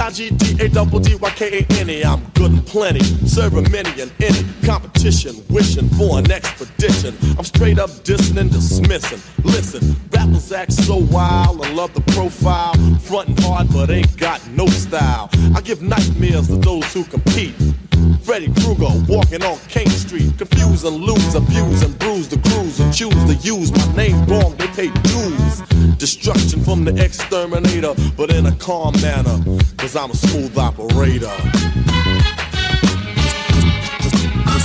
D-I-G-T-A-double-D-Y-K-A-N-E. I'm good and plenty, serving many and any competition, wishing for an expedition. I'm straight up dissing and dismissing. Listen, rappers act so wild and love the profile, frontin' hard but ain't got no style. I give nightmares to those who compete. Freddy Krueger walking on King Street, confuse and lose, abuse and bruise the crews and choose to use my name wrong. They pay dues. Destruction from the exterminator, but in a calm manner, 'cause I'm a smooth operator.